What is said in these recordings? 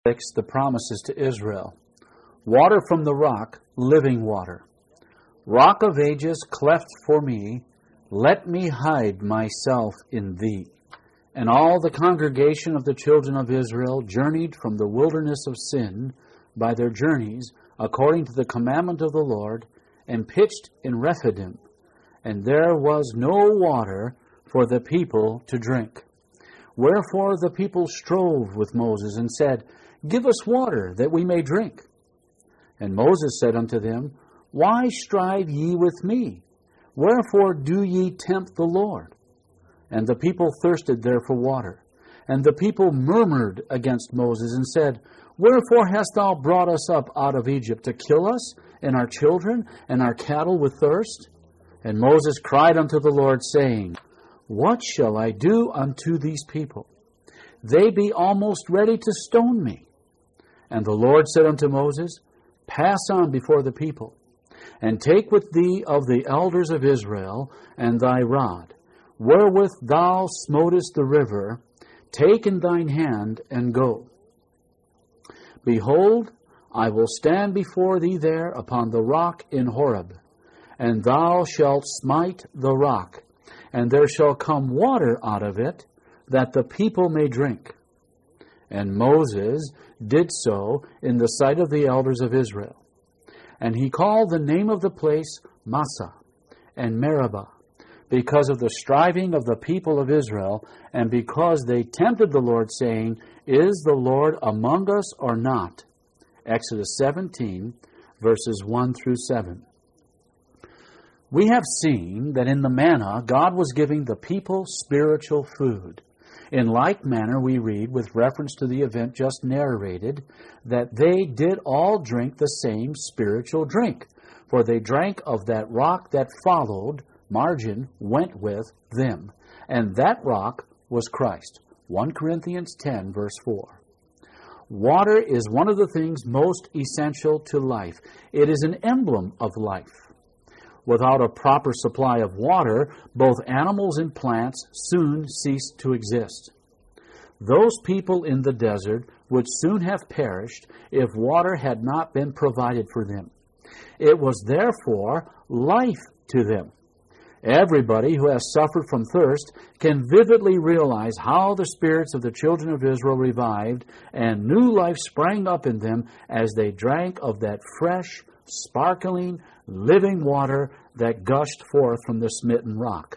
The promises to Israel. Water from the rock, living water. Rock of ages, cleft for me, let me hide myself in thee. And all the congregation of the children of Israel journeyed from the wilderness of sin by their journeys, according to the commandment of the Lord, and pitched in Rephidim. And there was no water for the people to drink. Wherefore the people strove with Moses, and said, Give us water, that we may drink. And Moses said unto them, Why strive ye with me? Wherefore do ye tempt the Lord? And the people thirsted there for water. And the people murmured against Moses, and said, Wherefore hast thou brought us up out of Egypt, to kill us, and our children, and our cattle with thirst? And Moses cried unto the Lord, saying, What shall I do unto these people? They be almost ready to stone me. And the Lord said unto Moses, Pass on before the people, and take with thee of the elders of Israel, and thy rod, wherewith thou smotest the river, take in thine hand, and go. Behold, I will stand before thee there upon the rock in Horeb, and thou shalt smite the rock, and there shall come water out of it, that the people may drink. And Moses did so in the sight of the elders of Israel. And he called the name of the place Massah and Meribah, because of the striving of the people of Israel, and because they tempted the Lord, saying, Is the Lord among us or not? Exodus 17, verses 1 through 7. We have seen that in the manna, God was giving the people spiritual food. In like manner, we read, with reference to the event just narrated, that they did all drink the same spiritual drink, for they drank of that rock that followed, margin, went with them, and that rock was Christ. 1 Corinthians 10, verse 4. Water is one of the things most essential to life. It is an emblem of life. Without a proper supply of water, both animals and plants soon cease to exist. Those people in the desert would soon have perished if water had not been provided for them. It was therefore life to them. Everybody who has suffered from thirst can vividly realize how the spirits of the children of Israel revived and new life sprang up in them as they drank of that fresh, sparkling, living water that gushed forth from the smitten rock.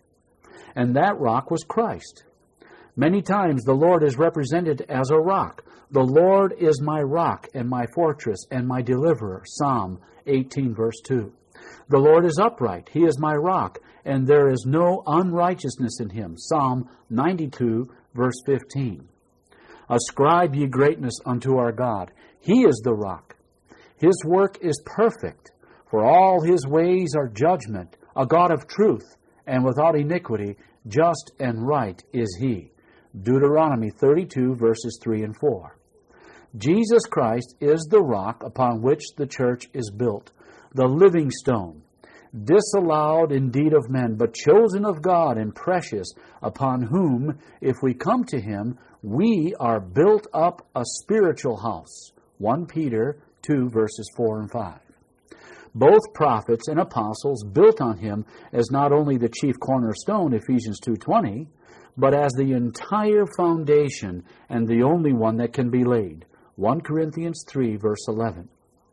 And that rock was Christ. Many times the Lord is represented as a rock. The Lord is my rock and my fortress and my deliverer. Psalm 18, verse 2. The Lord is upright. He is my rock, and there is no unrighteousness in him. Psalm 92, verse 15. Ascribe ye greatness unto our God. He is the rock. His work is perfect, for all his ways are judgment, a God of truth, and without iniquity, just and right is he. Deuteronomy 32, verses 3 and 4. Jesus Christ is the rock upon which the church is built, the living stone, disallowed indeed of men, but chosen of God and precious, upon whom, if we come to him, we are built up a spiritual house. 1 Peter 2, verses 4 and 5. Both prophets and apostles built on him as not only the chief cornerstone, Ephesians 2:20, but as the entire foundation and the only one that can be laid. 1 Corinthians 3, verse 11.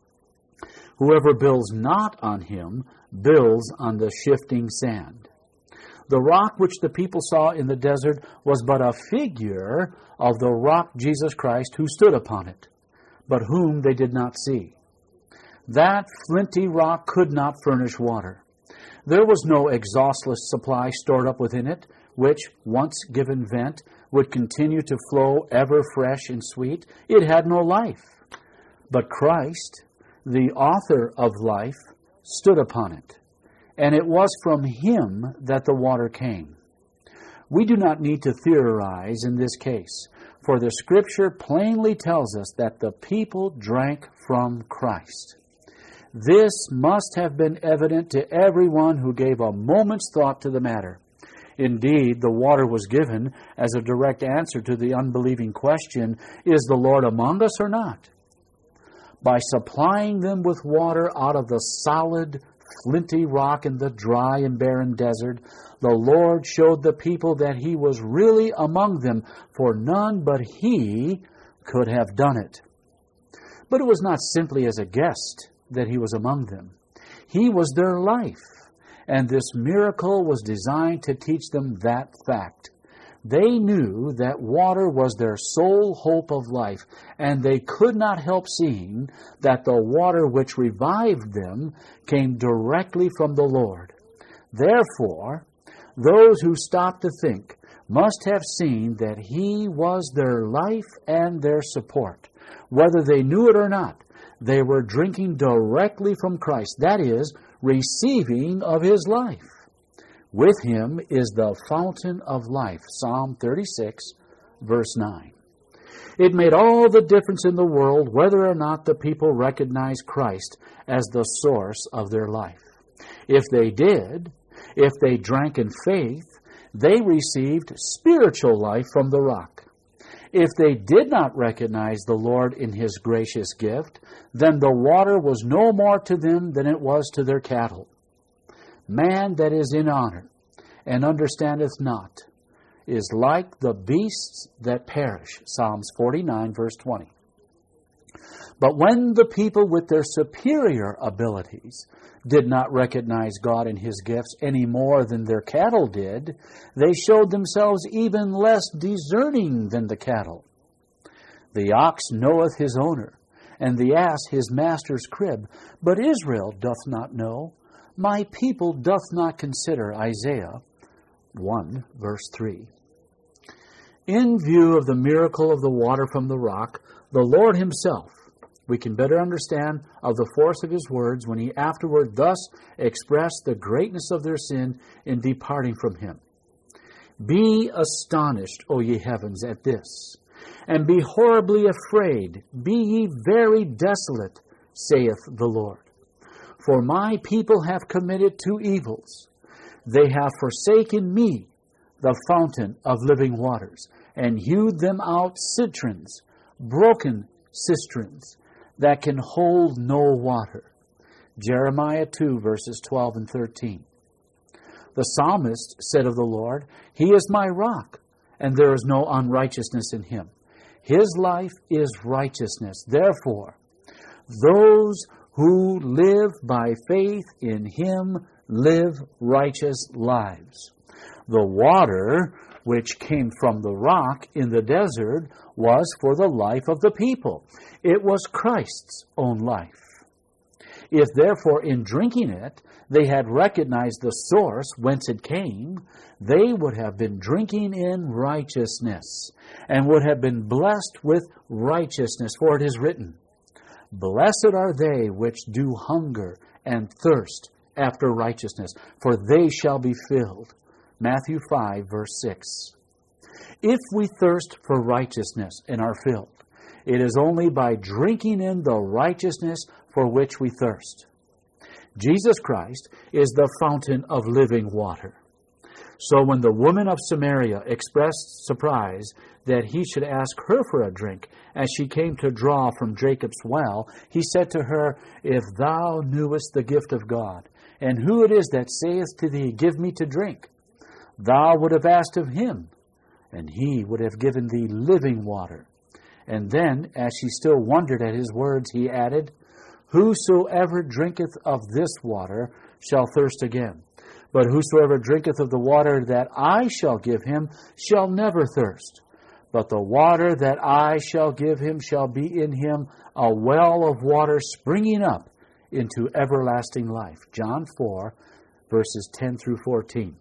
Whoever builds not on him builds on the shifting sand. The rock which the people saw in the desert was but a figure of the rock Jesus Christ who stood upon it, but whom they did not see. That flinty rock could not furnish water. There was no exhaustless supply stored up within it, which, once given vent, would continue to flow ever fresh and sweet. It had no life. But Christ, the author of life, stood upon it, and it was from him that the water came. We do not need to theorize in this case, for the Scripture plainly tells us that the people drank from Christ. This must have been evident to everyone who gave a moment's thought to the matter. Indeed, the water was given as a direct answer to the unbelieving question, is the Lord among us or not? By supplying them with water out of the solid, flinty rock in the dry and barren desert, the Lord showed the people that He was really among them, for none but He could have done it. But it was not simply as a guest that He was among them. He was their life. And this miracle was designed to teach them that fact. They knew that water was their sole hope of life, and they could not help seeing that the water which revived them came directly from the Lord. Therefore, those who stopped to think must have seen that He was their life and their support. Whether they knew it or not, they were drinking directly from Christ, that is, receiving of His life. With Him is the fountain of life, Psalm 36, verse 9. It made all the difference in the world whether or not the people recognized Christ as the source of their life. If they did, if they drank in faith, they received spiritual life from the rock. If they did not recognize the Lord in His gracious gift, then the water was no more to them than it was to their cattle. Man that is in honor and understandeth not is like the beasts that perish. Psalms 49, verse 20. But when the people with their superior abilities did not recognize God in His gifts any more than their cattle did, they showed themselves even less discerning than the cattle. The ox knoweth his owner, and the ass his master's crib, but Israel doth not know. My people doth not consider. Isaiah 1, verse 3. In view of the miracle of the water from the rock, the Lord Himself, we can better understand of the force of His words when He afterward thus expressed the greatness of their sin in departing from Him. Be astonished, O ye heavens, at this, and be horribly afraid. Be ye very desolate, saith the Lord. For my people have committed two evils. They have forsaken me, the fountain of living waters, and hewed them out cisterns, broken cisterns, that can hold no water. Jeremiah 2, verses 12 and 13. The psalmist said of the Lord, He is my rock, and there is no unrighteousness in Him. His life is righteousness. Therefore, those who live by faith in Him live righteous lives. The water which came from the rock in the desert was for the life of the people. It was Christ's own life. If therefore in drinking it they had recognized the source whence it came, they would have been drinking in righteousness, and would have been blessed with righteousness. For it is written, Blessed are they which do hunger and thirst after righteousness, for they shall be filled. Matthew 5, verse 6. If we thirst for righteousness and are filled, it is only by drinking in the righteousness for which we thirst. Jesus Christ is the fountain of living water. So when the woman of Samaria expressed surprise that He should ask her for a drink, as she came to draw from Jacob's well, He said to her, If thou knewest the gift of God, and who it is that saith to thee, Give me to drink, thou would have asked of Him, and He would have given thee living water. And then, as she still wondered at His words, He added, Whosoever drinketh of this water shall thirst again. But whosoever drinketh of the water that I shall give him shall never thirst. But the water that I shall give him shall be in him a well of water springing up into everlasting life. John 4, verses 10 through 14.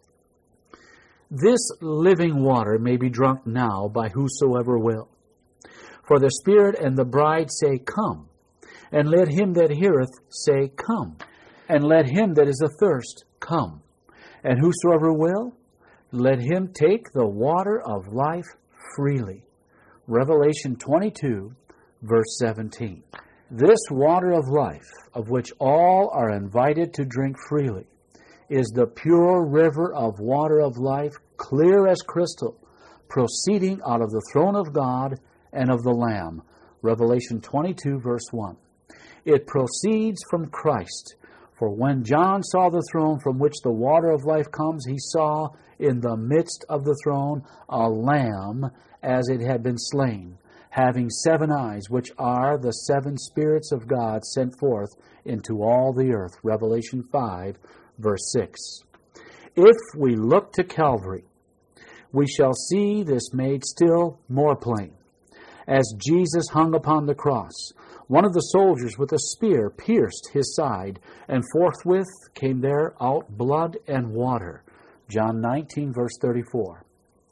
This living water may be drunk now by whosoever will. For the Spirit and the bride say, Come. And let him that heareth say, Come. And let him that is athirst come. And whosoever will, let him take the water of life freely. Revelation 22, verse 17. This water of life, of which all are invited to drink freely, is the pure river of water of life, clear as crystal, proceeding out of the throne of God and of the Lamb. Revelation 22, verse 1. It proceeds from Christ. For when John saw the throne from which the water of life comes, he saw in the midst of the throne a lamb as it had been slain, having 7 eyes, which are the 7 spirits of God sent forth into all the earth. Revelation 5, verse 6. If we look to Calvary, we shall see this made still more plain. As Jesus hung upon the cross, one of the soldiers with a spear pierced his side, and forthwith came there out blood and water. John 19, verse 34.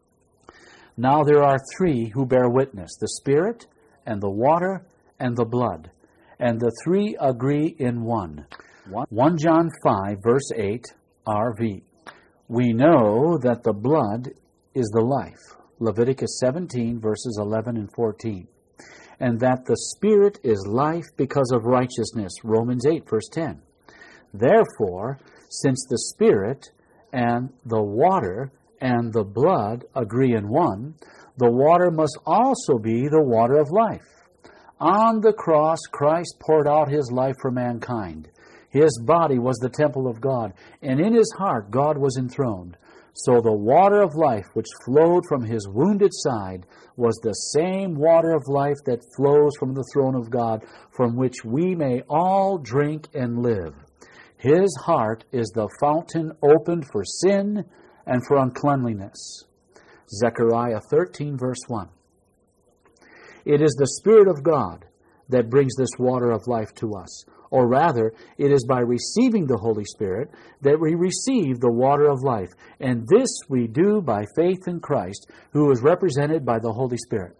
Now there are 3 who bear witness, the Spirit, and the water, and the blood. And the 3 agree in one. 1 John 5, verse 8, RV. We know that the blood is the life. Leviticus 17, verses 11 and 14. And that the Spirit is life because of righteousness. Romans 8, verse 10. Therefore, since the Spirit and the water and the blood agree in one, the water must also be the water of life. On the cross, Christ poured out His life for mankind. His body was the temple of God, and in His heart God was enthroned. So the water of life which flowed from His wounded side was the same water of life that flows from the throne of God, from which we may all drink and live. His heart is the fountain opened for sin and for uncleanliness. Zechariah 13, verse 1. It is the Spirit of God that brings this water of life to us. Or rather, it is by receiving the Holy Spirit that we receive the water of life. And this we do by faith in Christ, who is represented by the Holy Spirit.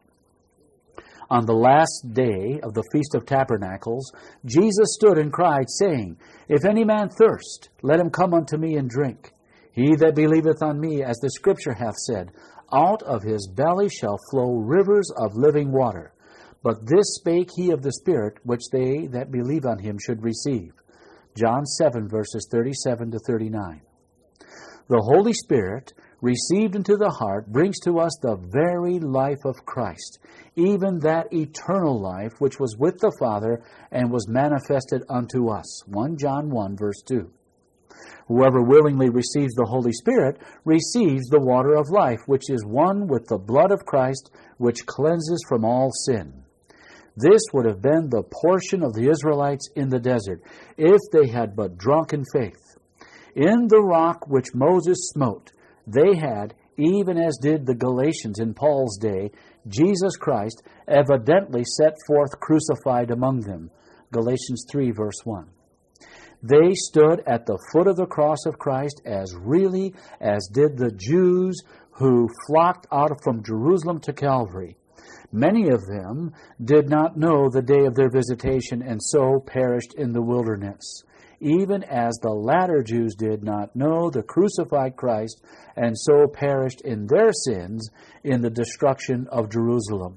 On the last day of the Feast of Tabernacles, Jesus stood and cried, saying, If any man thirst, let him come unto me and drink. He that believeth on me, as the Scripture hath said, out of his belly shall flow rivers of living water. But this spake he of the Spirit, which they that believe on him should receive. John 7, verses 37 to 39. The Holy Spirit, received into the heart, brings to us the very life of Christ, even that eternal life which was with the Father and was manifested unto us. 1 John 1, verse 2. Whoever willingly receives the Holy Spirit receives the water of life, which is one with the blood of Christ, which cleanses from all sin. This would have been the portion of the Israelites in the desert, if they had but drunk in faith. In the rock which Moses smote, they had, even as did the Galatians in Paul's day, Jesus Christ evidently set forth crucified among them. Galatians 3, verse 1. They stood at the foot of the cross of Christ as really as did the Jews who flocked out from Jerusalem to Calvary. Many of them did not know the day of their visitation, and so perished in the wilderness, even as the latter Jews did not know the crucified Christ, and so perished in their sins in the destruction of Jerusalem.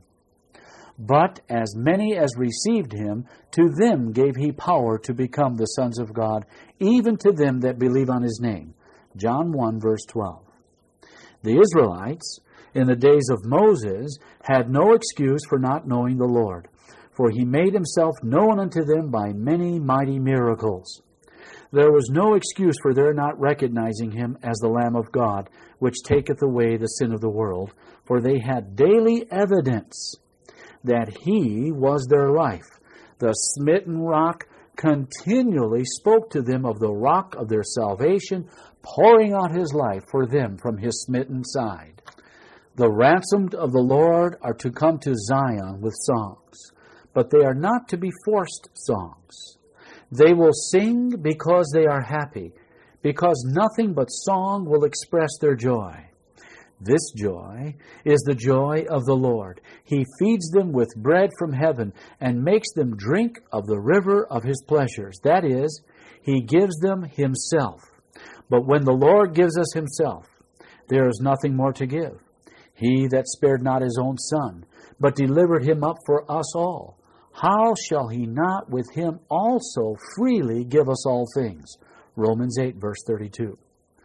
But as many as received him, to them gave he power to become the sons of God, even to them that believe on his name. John 1, verse 12. The Israelites, in the days of Moses, had no excuse for not knowing the Lord, for he made himself known unto them by many mighty miracles. There was no excuse for their not recognizing him as the Lamb of God, which taketh away the sin of the world, for they had daily evidence that he was their life. The smitten rock continually spoke to them of the rock of their salvation, pouring out his life for them from his smitten side. The ransomed of the Lord are to come to Zion with songs, but they are not to be forced songs. They will sing because they are happy, because nothing but song will express their joy. This joy is the joy of the Lord. He feeds them with bread from heaven and makes them drink of the river of his pleasures. That is, he gives them himself. But when the Lord gives us himself, there is nothing more to give. He that spared not his own Son, but delivered him up for us all, how shall he not with him also freely give us all things? Romans 8, verse 32.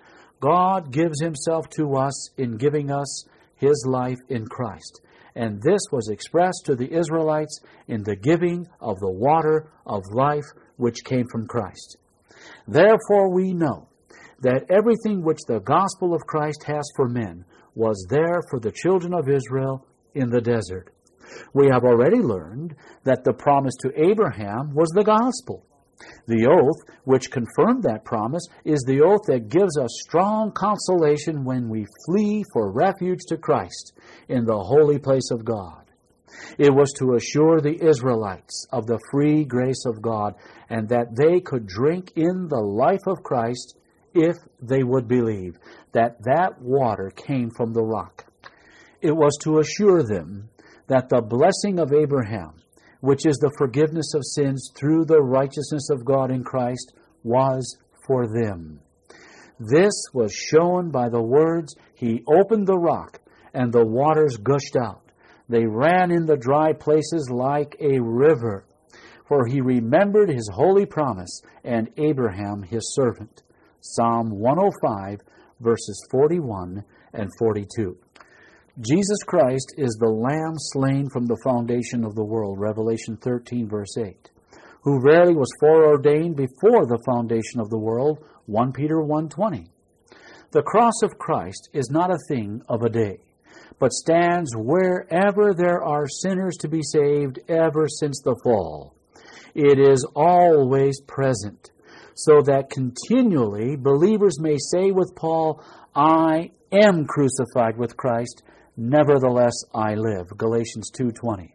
God gives himself to us in giving us his life in Christ. And this was expressed to the Israelites in the giving of the water of life which came from Christ. Therefore we know that everything which the gospel of Christ has for men was there for the children of Israel in the desert. We have already learned that the promise to Abraham was the gospel. The oath which confirmed that promise is the oath that gives us strong consolation when we flee for refuge to Christ in the holy place of God. It was to assure the Israelites of the free grace of God and that they could drink in the life of Christ if they would believe that water came from the rock. It was to assure them that the blessing of Abraham, which is the forgiveness of sins through the righteousness of God in Christ, was for them. This was shown by the words, "He opened the rock, and the waters gushed out. They ran in the dry places like a river. For he remembered his holy promise, and Abraham his servant." Psalm 105, verses 41 and 42. Jesus Christ is the Lamb slain from the foundation of the world, Revelation 13, verse 8, who verily was foreordained before the foundation of the world, 1 Peter 1:20. The cross of Christ is not a thing of a day, but stands wherever there are sinners to be saved ever since the fall. It is always present, so that continually believers may say with Paul, "I am crucified with Christ, nevertheless I live." Galatians 2:20.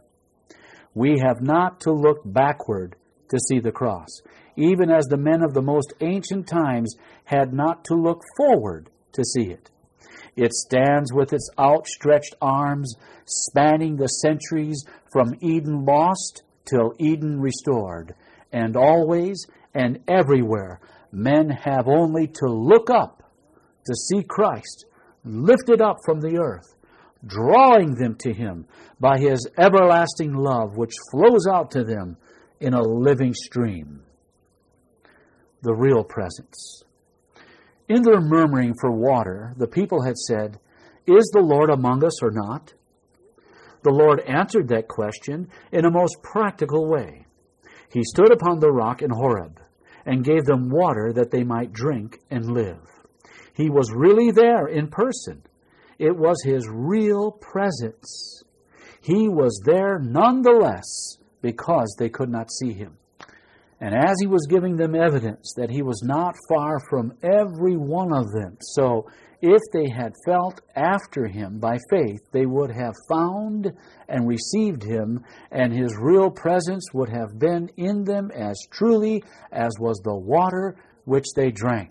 We have not to look backward to see the cross, even as the men of the most ancient times had not to look forward to see it. It stands with its outstretched arms, spanning the centuries from Eden lost till Eden restored. And always and everywhere, men have only to look up to see Christ lifted up from the earth, drawing them to him by his everlasting love, which flows out to them in a living stream. The real presence. In their murmuring for water, the people had said, "Is the Lord among us or not?" The Lord answered that question in a most practical way. He stood upon the rock in Horeb and gave them water that they might drink and live. He was really there in person. It was his real presence. He was there nonetheless because they could not see him. And as he was giving them evidence that he was not far from every one of them, so if they had felt after him by faith, they would have found and received him, and his real presence would have been in them as truly as was the water which they drank.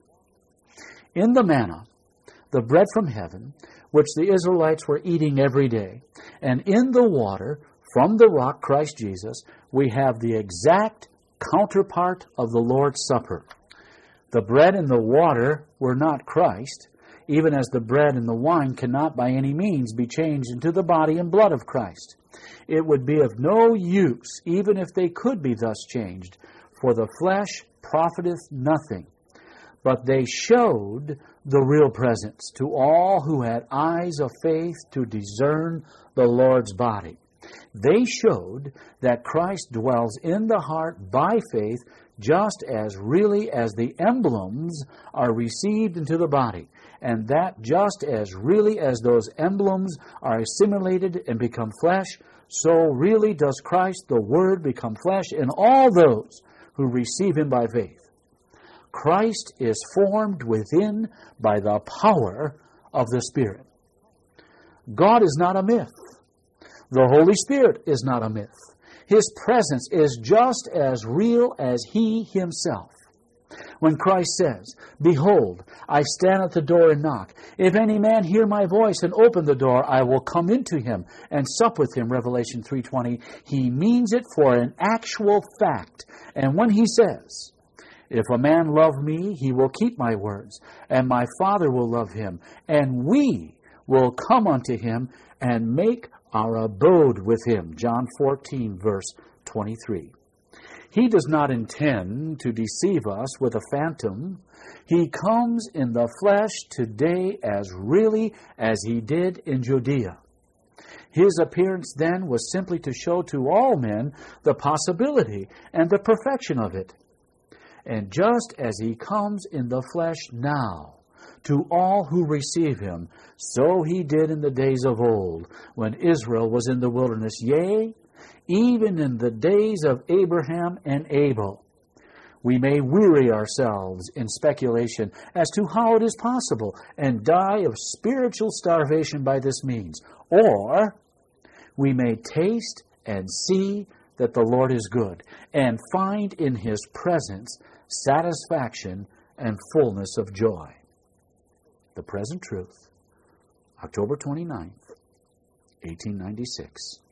In the manna, the bread from heaven, which the Israelites were eating every day, and in the water from the rock, Christ Jesus, we have the exact counterpart of the Lord's Supper. The bread and the water were not Christ, even as the bread and the wine cannot by any means be changed into the body and blood of Christ. It would be of no use, even if they could be thus changed, for the flesh profiteth nothing. But they showed the real presence to all who had eyes of faith to discern the Lord's body. They showed that Christ dwells in the heart by faith just as really as the emblems are received into the body, and that just as really as those emblems are assimilated and become flesh, so really does Christ, the Word, become flesh in all those who receive him by faith. Christ is formed within by the power of the Spirit. God is not a myth. The Holy Spirit is not a myth. His presence is just as real as he himself. When Christ says, "Behold, I stand at the door and knock. If any man hear my voice and open the door, I will come into him and sup with him," Revelation 3:20, he means it for an actual fact. And when he says, "If a man love me, he will keep my words, and my Father will love him, and we will come unto him and make our abode with him," John 14, verse 23. He does not intend to deceive us with a phantom. He comes in the flesh today as really as he did in Judea. His appearance then was simply to show to all men the possibility and the perfection of it. And just as he comes in the flesh now to all who receive him, so he did in the days of old, when Israel was in the wilderness, yea, even in the days of Abraham and Abel. We may weary ourselves in speculation as to how it is possible and die of spiritual starvation by this means. Or we may taste and see that the Lord is good and find in His presence satisfaction and fullness of joy. The Present Truth, October 29th, 1896.